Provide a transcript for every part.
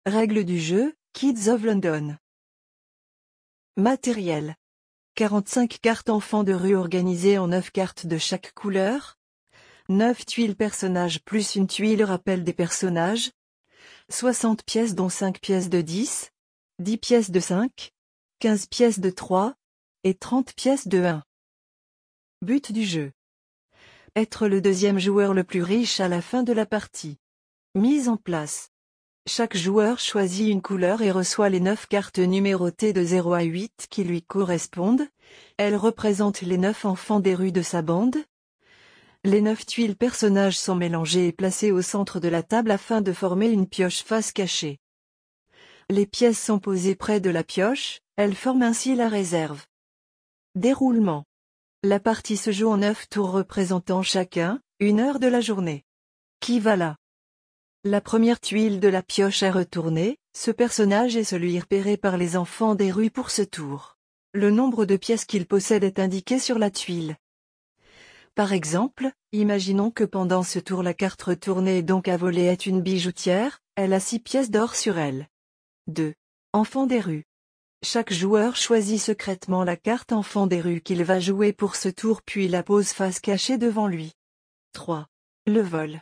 Règles du jeu, Kids of London. Matériel. 45 cartes enfants de rue organisées en 9 cartes de chaque couleur. 9 tuiles personnages plus une tuile rappel des personnages. 60 pièces dont 5 pièces de 10. 10 pièces de 5. 15 pièces de 3. Et 30 pièces de 1. But du jeu. Être le deuxième joueur le plus riche à la fin de la partie. Mise en place. Chaque joueur choisit une couleur et reçoit les 9 cartes numérotées de 0 à 8 qui lui correspondent. Elles représentent les 9 enfants des rues de sa bande. Les 9 tuiles personnages sont mélangées et placées au centre de la table afin de former une pioche face cachée. Les pièces sont posées près de la pioche, elles forment ainsi la réserve. Déroulement. La partie se joue en 9 tours représentant chacun 1 heure de la journée. Qui va là? La première tuile de la pioche est retournée, ce personnage est celui repéré par les enfants des rues pour ce tour. Le nombre de pièces qu'il possède est indiqué sur la tuile. Par exemple, imaginons que pendant ce tour la carte retournée et donc à voler est une bijoutière, elle a 6 pièces d'or sur elle. 2. Enfant des rues. Chaque joueur choisit secrètement la carte enfant des rues qu'il va jouer pour ce tour puis la pose face cachée devant lui. 3. Le vol.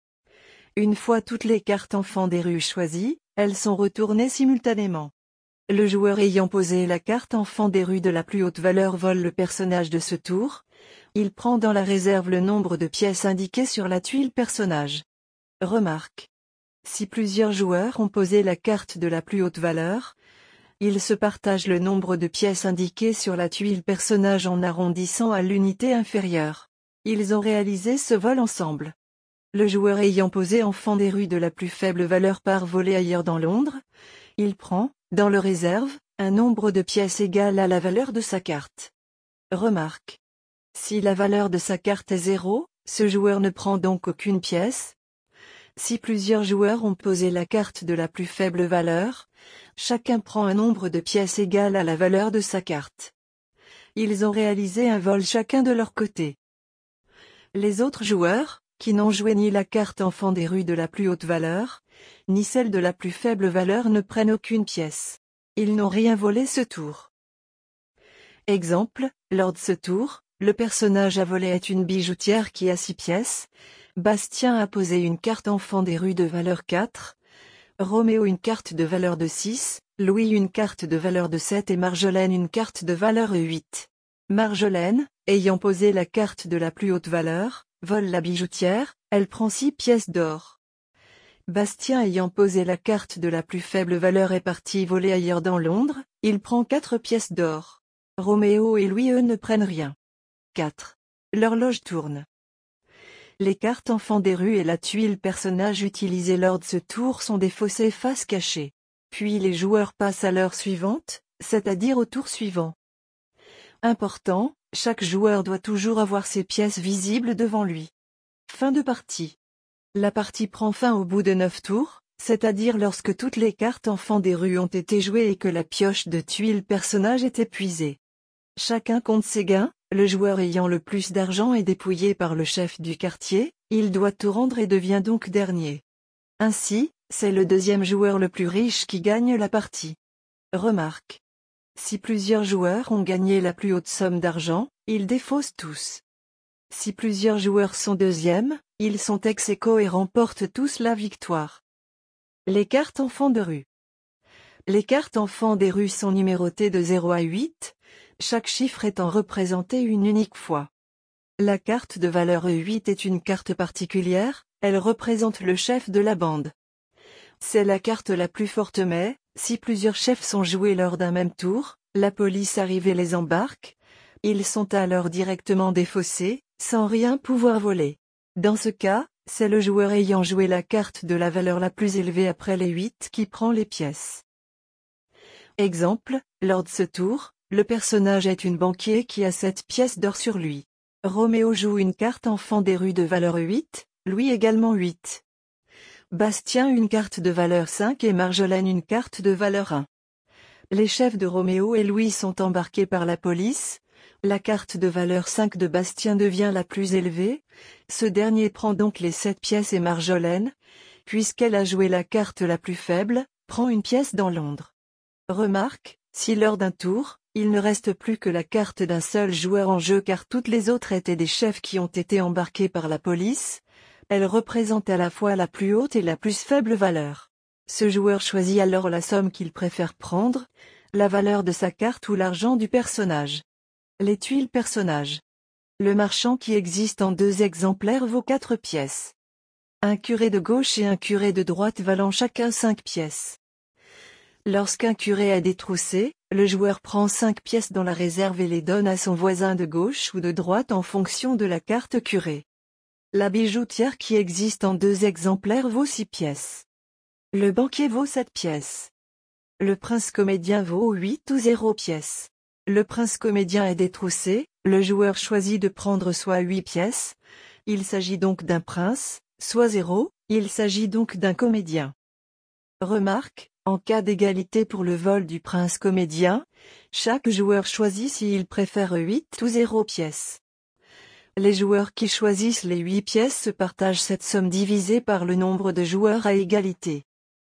Une fois toutes les cartes enfants des rues choisies, elles sont retournées simultanément. Le joueur ayant posé la carte enfant des rues de la plus haute valeur vole le personnage de ce tour. Il prend dans la réserve le nombre de pièces indiquées sur la tuile personnage. Remarque. Si plusieurs joueurs ont posé la carte de la plus haute valeur, ils se partagent le nombre de pièces indiquées sur la tuile personnage en arrondissant à l'unité inférieure. Ils ont réalisé ce vol ensemble. Le joueur ayant posé enfant des rues de la plus faible valeur part voler ailleurs dans Londres. Il prend, dans le réserve, un nombre de pièces égal à la valeur de sa carte. Remarque. Si la valeur de sa carte est 0, ce joueur ne prend donc aucune pièce. Si plusieurs joueurs ont posé la carte de la plus faible valeur, chacun prend un nombre de pièces égal à la valeur de sa carte. Ils ont réalisé un vol chacun de leur côté. Les autres joueurs, qui n'ont joué ni la carte enfant des rues de la plus haute valeur, ni celle de la plus faible valeur ne prennent aucune pièce. Ils n'ont rien volé ce tour. Exemple, lors de ce tour, le personnage à voler est une bijoutière qui a 6 pièces, Bastien a posé une carte enfant des rues de valeur 4, Roméo une carte de valeur de 6, Louis une carte de valeur de 7 et Marjolaine une carte de valeur 8. Marjolaine, ayant posé la carte de la plus haute valeur, vole la bijoutière, elle prend 6 pièces d'or. Bastien ayant posé la carte de la plus faible valeur est parti voler ailleurs dans Londres, il prend 4 pièces d'or. Roméo et Louis eux ne prennent rien. 4. L'horloge tourne. Les cartes enfants des rues et la tuile personnage utilisées lors de ce tour sont défaussées face cachée. Puis les joueurs passent à l'heure suivante, c'est-à-dire au tour suivant. Important, chaque joueur doit toujours avoir ses pièces visibles devant lui. Fin de partie. La partie prend fin au bout de 9 tours, c'est-à-dire lorsque toutes les cartes enfants des rues ont été jouées et que la pioche de tuiles personnage est épuisée. Chacun compte ses gains, le joueur ayant le plus d'argent est dépouillé par le chef du quartier, il doit tout rendre et devient donc dernier. Ainsi, c'est le deuxième joueur le plus riche qui gagne la partie. Remarque. Si plusieurs joueurs ont gagné la plus haute somme d'argent, ils défaussent tous. Si plusieurs joueurs sont deuxièmes, ils sont ex aequo et remportent tous la victoire. Les cartes enfants de rue. Les cartes enfants des rues sont numérotées de 0 à 8, chaque chiffre étant représenté une unique fois. La carte de valeur 8 est une carte particulière, elle représente le chef de la bande. C'est la carte la plus forte mais, si plusieurs chefs sont joués lors d'un même tour, la police arrive et les embarque, ils sont alors directement défaussés, sans rien pouvoir voler. Dans ce cas, c'est le joueur ayant joué la carte de la valeur la plus élevée après les 8 qui prend les pièces. Exemple, lors de ce tour, le personnage est une banquier qui a 7 pièces d'or sur lui. Roméo joue une carte enfant des rues de valeur 8, Louis également 8. Bastien une carte de valeur 5 et Marjolaine une carte de valeur 1. Les chefs de Roméo et Louis sont embarqués par la police, la carte de valeur 5 de Bastien devient la plus élevée, ce dernier prend donc les 7 pièces et Marjolaine, puisqu'elle a joué la carte la plus faible, prend une pièce dans Londres. Remarque, si lors d'un tour, il ne reste plus que la carte d'un seul joueur en jeu car toutes les autres étaient des chefs qui ont été embarqués par la police, elle représente à la fois la plus haute et la plus faible valeur. Ce joueur choisit alors la somme qu'il préfère prendre, la valeur de sa carte ou l'argent du personnage. Les tuiles personnages. Le marchand qui existe en 2 exemplaires vaut 4 pièces. Un curé de gauche et un curé de droite valant chacun 5 pièces. Lorsqu'un curé a détroussé, le joueur prend 5 pièces dans la réserve et les donne à son voisin de gauche ou de droite en fonction de la carte curé. La bijoutière qui existe en 2 exemplaires vaut 6 pièces. Le banquier vaut 7 pièces. Le prince comédien vaut 8 ou 0 pièces. Le prince comédien est détroussé, le joueur choisit de prendre soit 8 pièces, il s'agit donc d'un prince, soit 0, il s'agit donc d'un comédien. Remarque, en cas d'égalité pour le vol du prince comédien, chaque joueur choisit s'il préfère 8 ou 0 pièces. Les joueurs qui choisissent les 8 pièces se partagent cette somme divisée par le nombre de joueurs à égalité.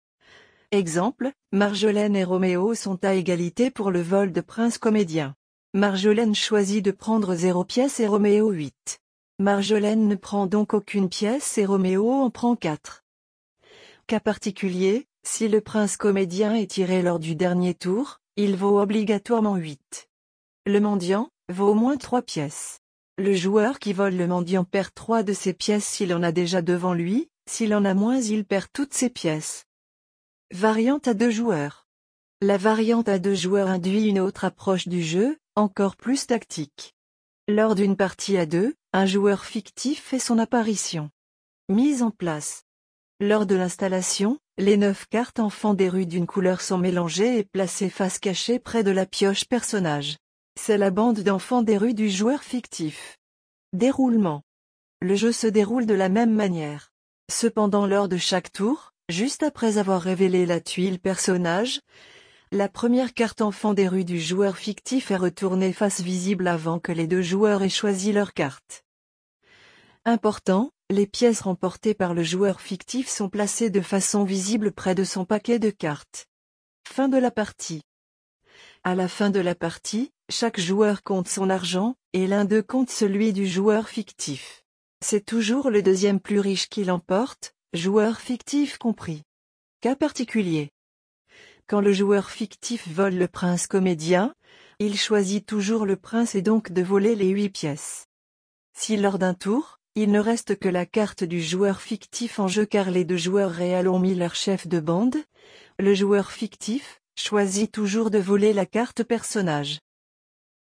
Exemple, Marjolaine et Roméo sont à égalité pour le vol de prince comédien. Marjolaine choisit de prendre 0 pièces et Roméo 8. Marjolaine ne prend donc aucune pièce et Roméo en prend 4. Cas particulier, si le prince comédien est tiré lors du dernier tour, il vaut obligatoirement 8. Le mendiant vaut au moins 3 pièces. Le joueur qui vole le mendiant perd 3 de ses pièces s'il en a déjà devant lui, s'il en a moins il perd toutes ses pièces. Variante à 2 joueurs. La variante à 2 joueurs induit une autre approche du jeu, encore plus tactique. Lors d'une partie à 2, un joueur fictif fait son apparition. Mise en place. Lors de l'installation, les 9 cartes enfants des rues d'une couleur sont mélangées et placées face cachée près de la pioche personnage. C'est la bande d'enfants des rues du joueur fictif. Déroulement. Le jeu se déroule de la même manière. Cependant lors de chaque tour, juste après avoir révélé la tuile personnage, la première carte enfant des rues du joueur fictif est retournée face visible avant que les 2 joueurs aient choisi leur carte. Important, les pièces remportées par le joueur fictif sont placées de façon visible près de son paquet de cartes. Fin de la partie. À la fin de la partie, chaque joueur compte son argent, et l'un d'eux compte celui du joueur fictif. C'est toujours le deuxième plus riche qui l'emporte, joueur fictif compris. Cas particulier. Quand le joueur fictif vole le prince comédien, il choisit toujours le prince et donc de voler les 8 pièces. Si lors d'un tour, il ne reste que la carte du joueur fictif en jeu car les 2 joueurs réels ont mis leur chef de bande, le joueur fictif choisit toujours de voler la carte personnage.